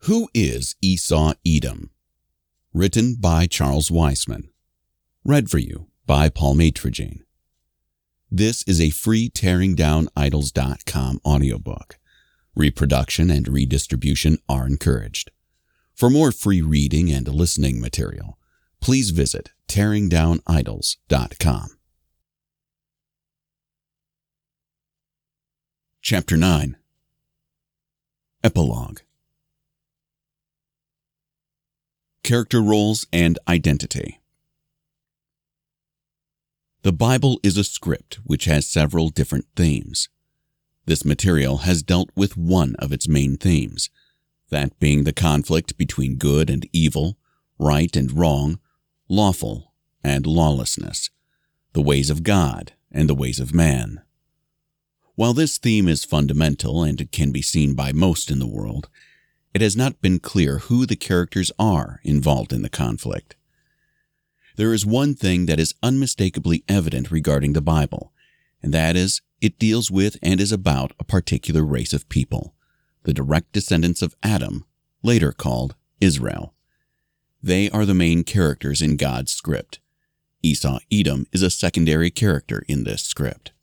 Who is Esau Edom? Written by Charles Weisman. Read for you by Paul Maitrejane. This is a free TearingDownIdols.com audiobook. Reproduction and redistribution are encouraged. For more free reading and listening material, please visit TearingDownIdols.com. Chapter 9. Epilogue. Character roles and identity. The Bible is a script which has several different themes. This material has dealt with one of its main themes, that being the conflict between good and evil, right and wrong, lawful and lawlessness, the ways of God and the ways of man. While this theme is fundamental and can be seen by most in the world, it has not been clear who the characters are involved in the conflict. There is one thing that is unmistakably evident regarding the Bible, and that is, it deals with and is about a particular race of people, the direct descendants of Adam, later called Israel. They are the main characters in God's script. Esau Edom is a secondary character in this script.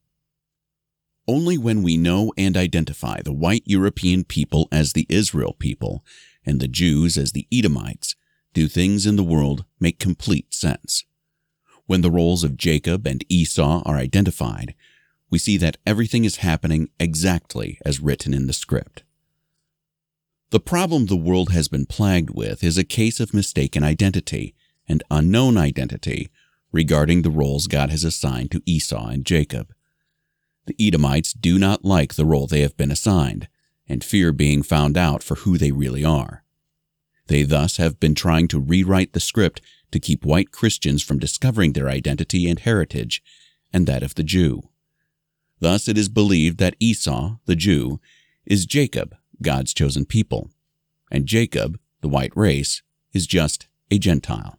Only when we know and identify the white European people as the Israel people and the Jews as the Edomites do things in the world make complete sense. When the roles of Jacob and Esau are identified, we see that everything is happening exactly as written in the script. The problem the world has been plagued with is a case of mistaken identity and unknown identity regarding the roles God has assigned to Esau and Jacob. The Edomites do not like the role they have been assigned, and fear being found out for who they really are. They thus have been trying to rewrite the script to keep white Christians from discovering their identity and heritage, and that of the Jew. Thus it is believed that Esau, the Jew, is Jacob, God's chosen people, and Jacob, the white race, is just a Gentile.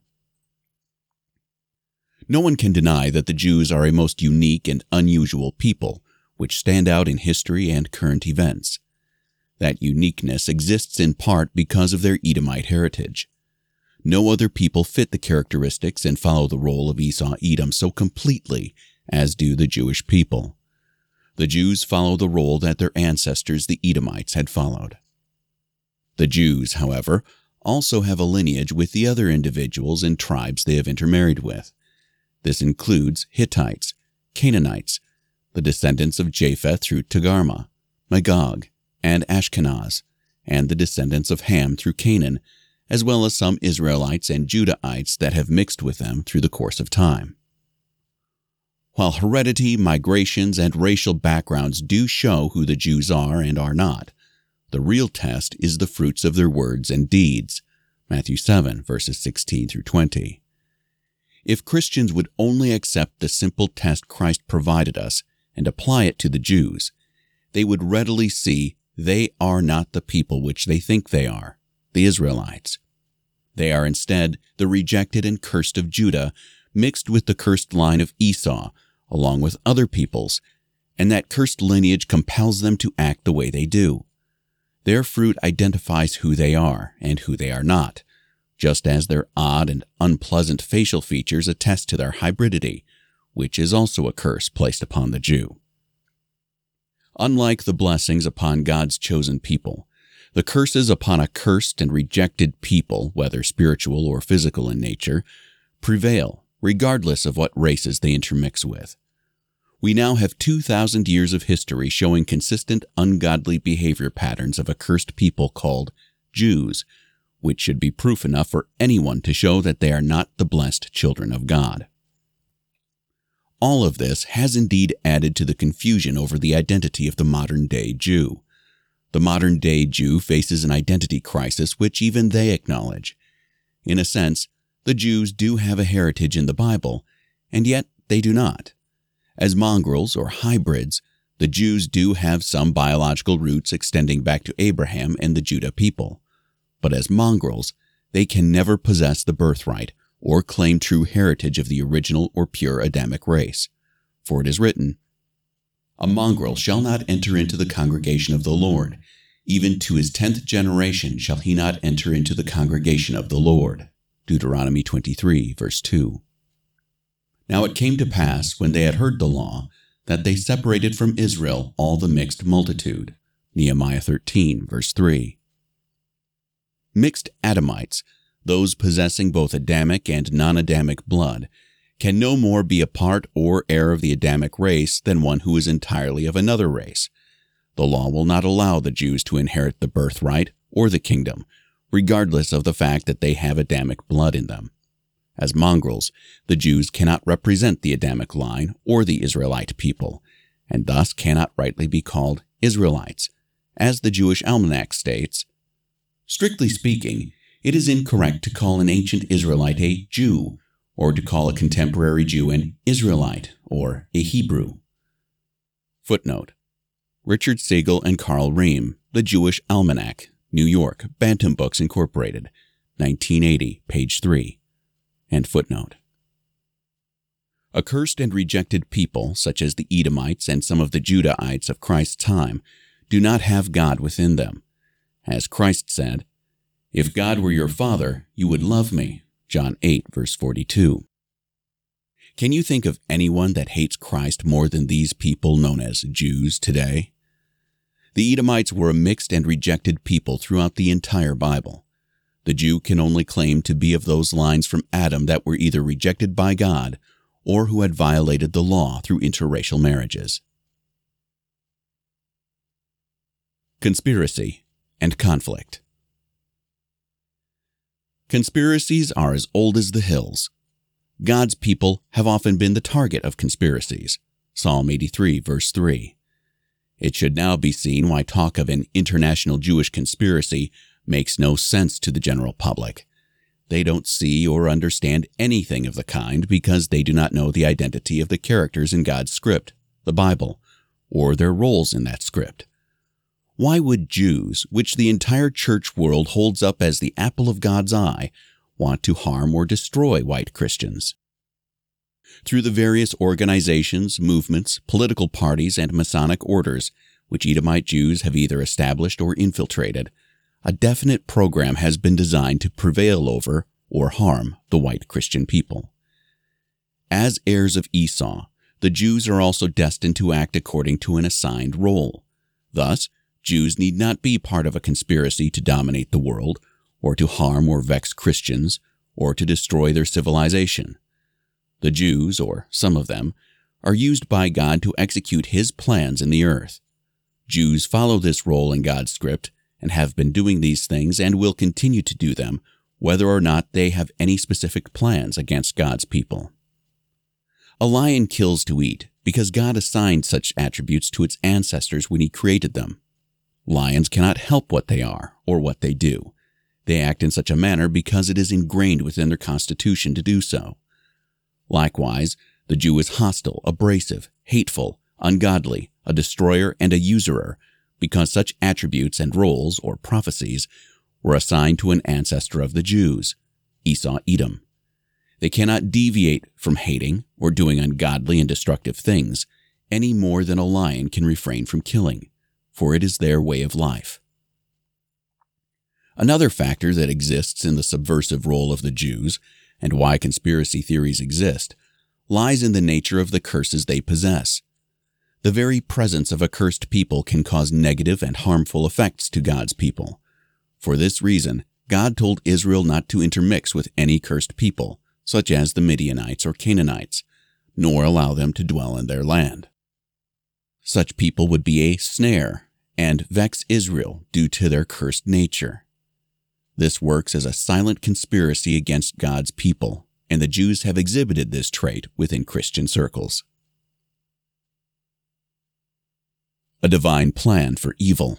No one can deny that the Jews are a most unique and unusual people, which stand out in history and current events. That uniqueness exists in part because of their Edomite heritage. No other people fit the characteristics and follow the role of Esau Edom so completely as do the Jewish people. The Jews follow the role that their ancestors, the Edomites, had followed. The Jews, however, also have a lineage with the other individuals and tribes they have intermarried with. This includes Hittites, Canaanites, the descendants of Japheth through Togarmah, Magog, and Ashkenaz, and the descendants of Ham through Canaan, as well as some Israelites and Judahites that have mixed with them through the course of time. While heredity, migrations, and racial backgrounds do show who the Jews are and are not, the real test is the fruits of their words and deeds. Matthew 7, verses 16 through 20. If Christians would only accept the simple test Christ provided us and apply it to the Jews, they would readily see they are not the people which they think they are, the Israelites. They are instead the rejected and cursed of Judah, mixed with the cursed line of Esau, along with other peoples, and that cursed lineage compels them to act the way they do. Their fruit identifies who they are and who they are not, just as their odd and unpleasant facial features attest to their hybridity, which is also a curse placed upon the Jew. Unlike the blessings upon God's chosen people, the curses upon a cursed and rejected people, whether spiritual or physical in nature, prevail regardless of what races they intermix with. We now have 2,000 years of history showing consistent ungodly behavior patterns of a cursed people called Jews, which should be proof enough for anyone to show that they are not the blessed children of God. All of this has indeed added to the confusion over the identity of the modern-day Jew. The modern-day Jew faces an identity crisis which even they acknowledge. In a sense, the Jews do have a heritage in the Bible, and yet they do not. As mongrels or hybrids, the Jews do have some biological roots extending back to Abraham and the Judah people. But as mongrels, they can never possess the birthright or claim true heritage of the original or pure Adamic race. For it is written, "A mongrel shall not enter into the congregation of the Lord. Even to his 10th generation shall he not enter into the congregation of the Lord. Deuteronomy 23, verse 2. Now it came to pass, when they had heard the law, that they separated from Israel all the mixed multitude. Nehemiah 13, verse 3. Mixed Adamites, those possessing both Adamic and non-Adamic blood, can no more be a part or heir of the Adamic race than one who is entirely of another race. The law will not allow the Jews to inherit the birthright or the kingdom, regardless of the fact that they have Adamic blood in them. As mongrels, the Jews cannot represent the Adamic line or the Israelite people, and thus cannot rightly be called Israelites. As the Jewish Almanac states, strictly speaking, it is incorrect to call an ancient Israelite a Jew, or to call a contemporary Jew an Israelite or a Hebrew. Footnote: Richard Siegel and Carl Rehm, The Jewish Almanac, New York, Bantam Books Incorporated, 1980, page 3. End footnote. Accursed and rejected people, such as the Edomites and some of the Judahites of Christ's time, do not have God within them. As Christ said, "If God were your Father, you would love me." John 8, verse 42. Can you think of anyone that hates Christ more than these people known as Jews today? The Edomites were a mixed and rejected people throughout the entire Bible. The Jew can only claim to be of those lines from Adam that were either rejected by God or who had violated the law through interracial marriages. Conspiracy and conflict. Conspiracies are as old as the hills. God's people have often been the target of conspiracies. Psalm 83, verse 3. It should now be seen why talk of an international Jewish conspiracy makes no sense to the general public. They don't see or understand anything of the kind because they do not know the identity of the characters in God's script, the Bible, or their roles in that script. Why would Jews, which the entire church world holds up as the apple of God's eye, want to harm or destroy white Christians? Through the various organizations, movements, political parties, and Masonic orders, which Edomite Jews have either established or infiltrated, a definite program has been designed to prevail over or harm the white Christian people. As heirs of Esau, the Jews are also destined to act according to an assigned role. Thus, Jews need not be part of a conspiracy to dominate the world, or to harm or vex Christians, or to destroy their civilization. The Jews, or some of them, are used by God to execute His plans in the earth. Jews follow this role in God's script and have been doing these things and will continue to do them, whether or not they have any specific plans against God's people. A lion kills to eat because God assigned such attributes to its ancestors when He created them. Lions cannot help what they are or what they do. They act in such a manner because it is ingrained within their constitution to do so. Likewise, the Jew is hostile, abrasive, hateful, ungodly, a destroyer, and a usurer, because such attributes and roles, or prophecies, were assigned to an ancestor of the Jews, Esau Edom. They cannot deviate from hating or doing ungodly and destructive things any more than a lion can refrain from killing, for it is their way of life. Another factor that exists in the subversive role of the Jews, and why conspiracy theories exist, lies in the nature of the curses they possess. The very presence of a cursed people can cause negative and harmful effects to God's people. For this reason, God told Israel not to intermix with any cursed people, such as the Midianites or Canaanites, nor allow them to dwell in their land. Such people would be a snare and vex Israel due to their cursed nature. This works as a silent conspiracy against God's people, and the Jews have exhibited this trait within Christian circles. A divine plan for evil.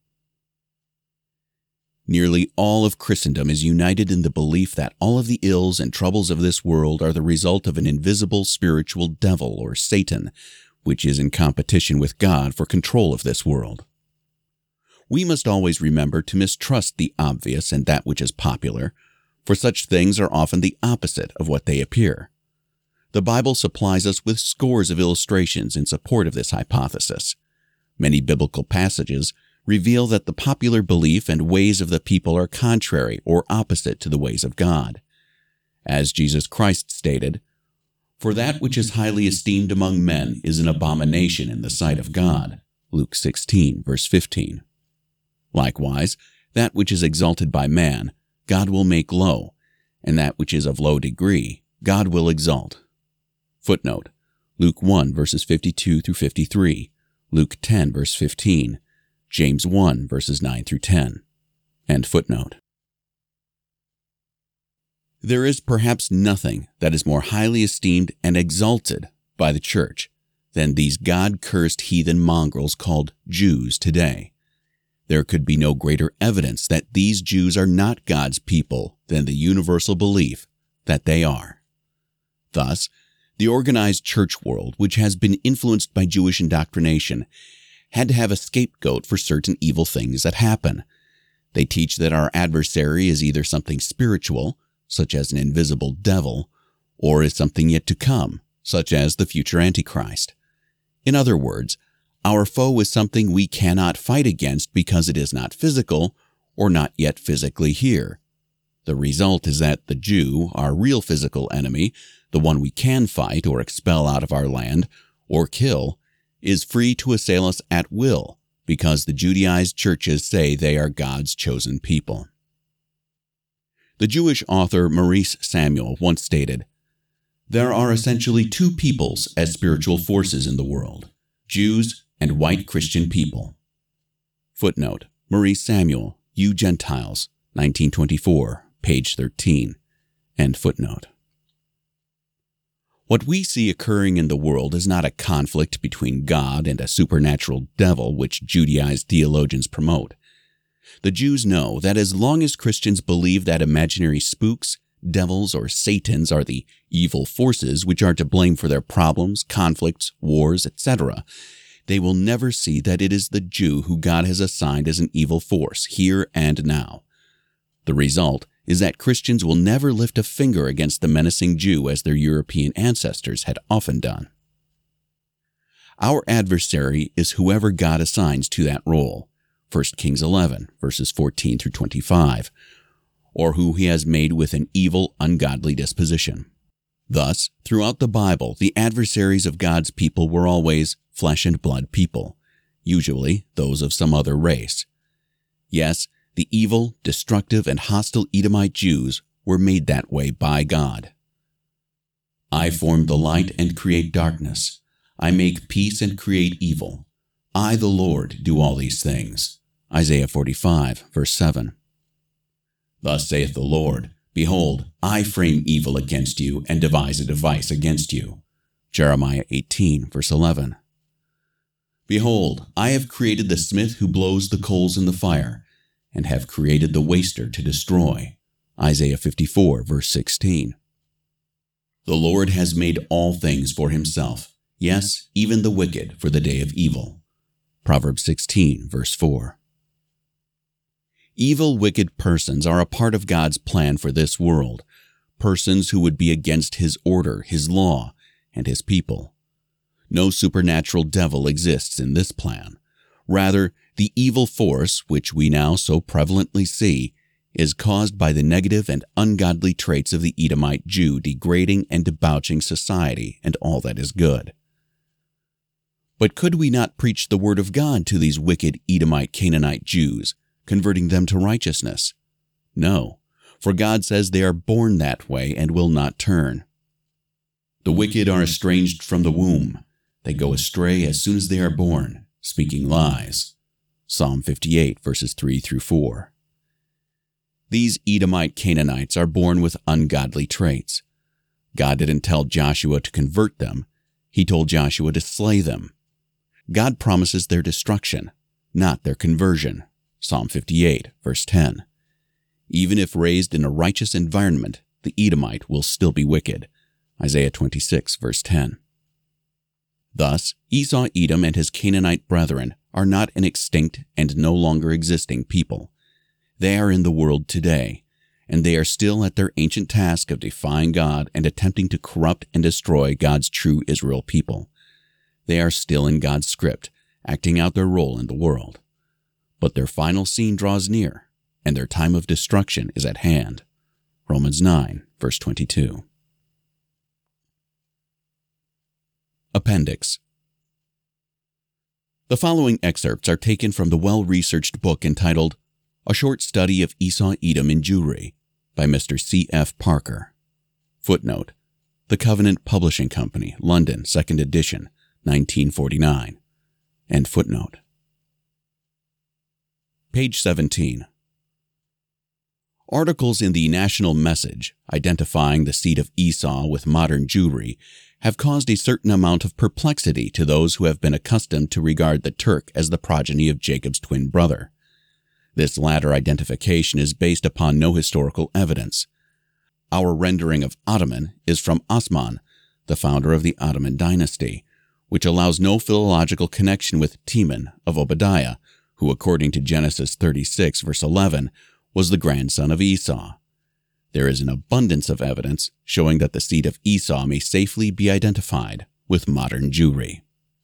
Nearly all of Christendom is united in the belief that all of the ills and troubles of this world are the result of an invisible spiritual devil or Satan, which is in competition with God for control of this world. We must always remember to mistrust the obvious and that which is popular, for such things are often the opposite of what they appear. The Bible supplies us with scores of illustrations in support of this hypothesis. Many biblical passages reveal that the popular belief and ways of the people are contrary or opposite to the ways of God. As Jesus Christ stated, "For that which is highly esteemed among men is an abomination in the sight of God." Luke 16, verse 15. Likewise, that which is exalted by man, God will make low, and that which is of low degree, God will exalt. Footnote: Luke 1, verses 52 through 53, Luke 10, verse 15, James 1, verses 9 through 10. End footnote. There is perhaps nothing that is more highly esteemed and exalted by the church than these God-cursed heathen mongrels called Jews today. There could be no greater evidence that these Jews are not God's people than the universal belief that they are. Thus, the organized church world, which has been influenced by Jewish indoctrination, had to have a scapegoat for certain evil things that happen. They teach that our adversary is either something spiritual, such as an invisible devil, or is something yet to come, such as the future Antichrist. In other words, our foe is something we cannot fight against because it is not physical or not yet physically here. The result is that the Jew, our real physical enemy, the one we can fight or expel out of our land or kill, is free to assail us at will because the Judaized churches say they are God's chosen people. The Jewish author Maurice Samuel once stated, "There are essentially two peoples as spiritual forces in the world, Jews and white Christian people." Footnote: Maurice Samuel, You Gentiles, 1924, page 13. End footnote. What we see occurring in the world is not a conflict between God and a supernatural devil which Judaized theologians promote. The Jews know that as long as Christians believe that imaginary spooks, devils, or satans are the evil forces which are to blame for their problems, conflicts, wars, etc., they will never see that it is the Jew who God has assigned as an evil force, here and now. The result is that Christians will never lift a finger against the menacing Jew as their European ancestors had often done. Our adversary is whoever God assigns to that role, 1 Kings 11, verses 14 through 25, or who he has made with an evil, ungodly disposition. Thus, throughout the Bible, the adversaries of God's people were always flesh and blood people, usually those of some other race. Yes, the evil, destructive, and hostile Edomite Jews were made that way by God. "I form the light and create darkness. I make peace and create evil. I, the Lord, do all these things." Isaiah 45, verse 7. "Thus saith the Lord, Behold, I frame evil against you and devise a device against you." Jeremiah 18, verse 11. "Behold, I have created the smith who blows the coals in the fire, and have created the waster to destroy." Isaiah 54, verse 16. "The Lord has made all things for himself, yes, even the wicked for the day of evil." Proverbs 16, verse 4. Evil, wicked persons are a part of God's plan for this world, persons who would be against his order, his law, and his people. No supernatural devil exists in this plan. Rather, the evil force, which we now so prevalently see, is caused by the negative and ungodly traits of the Edomite Jew degrading and debauching society and all that is good. But could we not preach the word of God to these wicked Edomite Canaanite Jews, converting them to righteousness? No, for God says they are born that way and will not turn. "The wicked are estranged from the womb. They go astray as soon as they are born, speaking lies." Psalm 58, verses 3 through 4. These Edomite Canaanites are born with ungodly traits. God didn't tell Joshua to convert them. He told Joshua to slay them. God promises their destruction, not their conversion. Psalm 58, verse 10. Even if raised in a righteous environment, the Edomite will still be wicked. Isaiah 26, verse 10. Thus, Esau, Edom, and his Canaanite brethren are not an extinct and no longer existing people. They are in the world today, and they are still at their ancient task of defying God and attempting to corrupt and destroy God's true Israel people. They are still in God's script, acting out their role in the world. but their final scene draws near, and their time of destruction is at hand. Romans 9, verse 22. Appendix. The following excerpts are taken from the well-researched book entitled A Short Study of Esau, Edom, and Jewry by Mr. C. F. Parker. Footnote: The Covenant Publishing Company, London, 2nd edition, 1949. End footnote. Page 17. Articles in the National Message identifying the seed of Esau with modern Jewry have caused a certain amount of perplexity to those who have been accustomed to regard the Turk as the progeny of Jacob's twin brother. This latter identification is based upon no historical evidence. Our rendering of Ottoman is from Osman, the founder of the Ottoman dynasty, which allows no philological connection with Timon of Obadiah, who, according to Genesis 36, verse 11, was the grandson of Esau. There is an abundance of evidence showing that the seed of Esau may safely be identified with modern Jewry.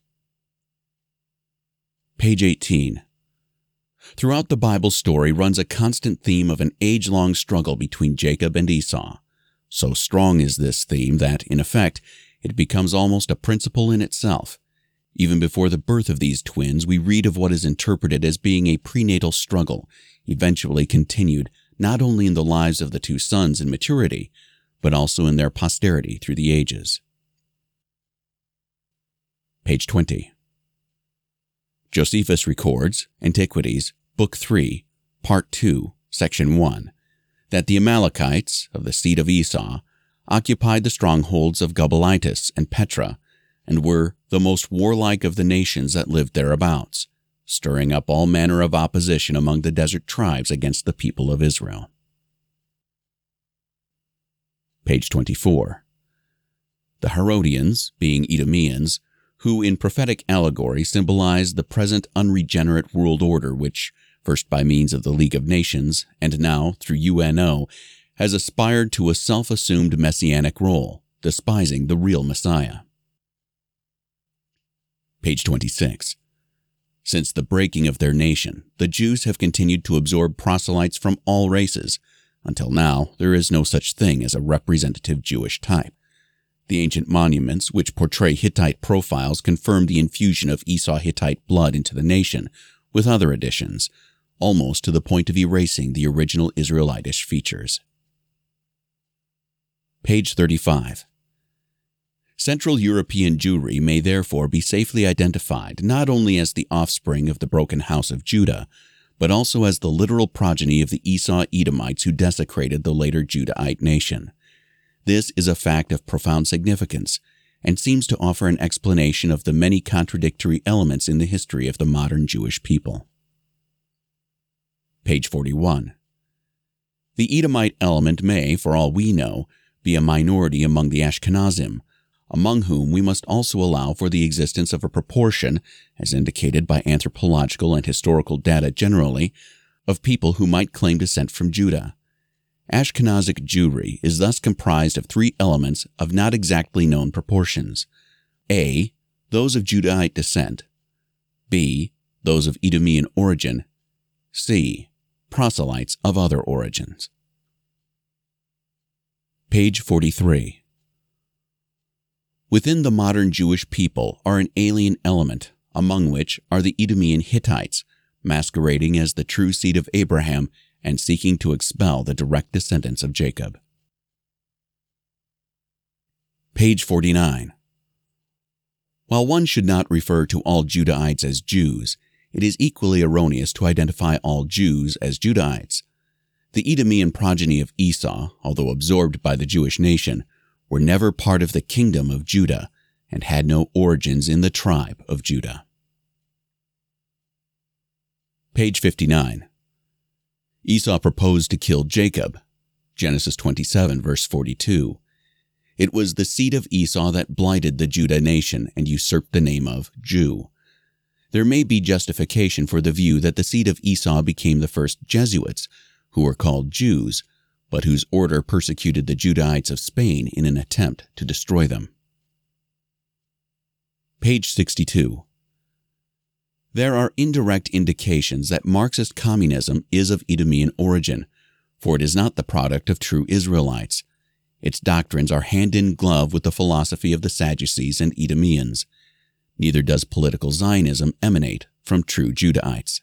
Page 18. Throughout the Bible story runs a constant theme of an age-long struggle between Jacob and Esau. So strong is this theme that, in effect, it becomes almost a principle in itself. Even before the birth of these twins, we read of what is interpreted as being a prenatal struggle, eventually continued not only in the lives of the two sons in maturity, but also in their posterity through the ages. Page 20. Josephus records, Antiquities, Book 3, Part 2, Section 1, that the Amalekites, of the seed of Esau, occupied the strongholds of Gabalitis and Petra, and were the most warlike of the nations that lived thereabouts, stirring up all manner of opposition among the desert tribes against the people of Israel. Page 24. The Herodians, being Edomians, who in prophetic allegory symbolize the present unregenerate world order which, first by means of the League of Nations, and now through UNO, has aspired to a self-assumed messianic role, despising the real Messiah. Page 26. Since the breaking of their nation, the Jews have continued to absorb proselytes from all races. Until now, there is no such thing as a representative Jewish type. The ancient monuments which portray Hittite profiles confirm the infusion of Esau-Hittite blood into the nation, with other additions, almost to the point of erasing the original Israelitish features. Page 35. Central European Jewry may therefore be safely identified not only as the offspring of the broken house of Judah, but also as the literal progeny of the Esau-Edomites who desecrated the later Judahite nation. This is a fact of profound significance, and seems to offer an explanation of the many contradictory elements in the history of the modern Jewish people. Page 41. The Edomite element may, for all we know, be a minority among the Ashkenazim, among whom we must also allow for the existence of a proportion, as indicated by anthropological and historical data generally, of people who might claim descent from Judah. Ashkenazic Jewry is thus comprised of three elements of not exactly known proportions. A. Those of Judahite descent. B. Those of Edomian origin. C. Proselytes of other origins. Page 43. Within the modern Jewish people are an alien element, among which are the Edomian Hittites, masquerading as the true seed of Abraham and seeking to expel the direct descendants of Jacob. Page 49. While one should not refer to all Judahites as Jews, it is equally erroneous to identify all Jews as Judahites. The Edomian progeny of Esau, although absorbed by the Jewish nation, were never part of the kingdom of Judah and had no origins in the tribe of Judah. Page 59. Esau proposed to kill Jacob. Genesis 27, verse 42. It was the seed of Esau that blighted the Judah nation and usurped the name of Jew. There may be justification for the view that the seed of Esau became the first Jesuits, who were called Jews, but whose order persecuted the Judahites of Spain in an attempt to destroy them. Page 62. There are indirect indications that Marxist communism is of Idumean origin, for it is not the product of true Israelites. Its doctrines are hand in glove with the philosophy of the Sadducees and Idumeans. Neither does political Zionism emanate from true Judahites.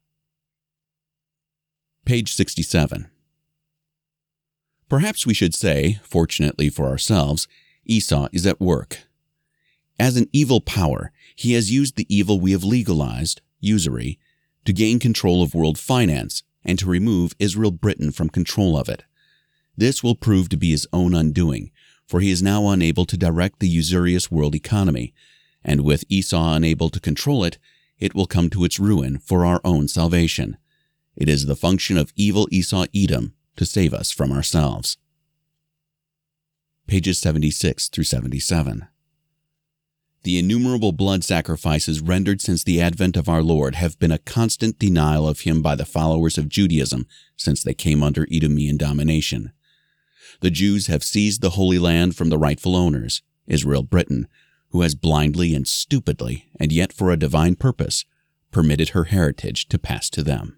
Page 67. Perhaps we should say, fortunately for ourselves, Esau is at work. As an evil power, he has used the evil we have legalized, usury, to gain control of world finance and to remove Israel Britain from control of it. This will prove to be his own undoing, for he is now unable to direct the usurious world economy, and with Esau unable to control it, it will come to its ruin for our own salvation. It is the function of evil Esau Edom to save us from ourselves. Pages 76 through 77. The innumerable blood sacrifices rendered since the advent of our Lord have been a constant denial of him by the followers of Judaism since they came under Idumean domination. The Jews have seized the Holy Land from the rightful owners, Israel Britain, who has blindly and stupidly, and yet for a divine purpose, permitted her heritage to pass to them.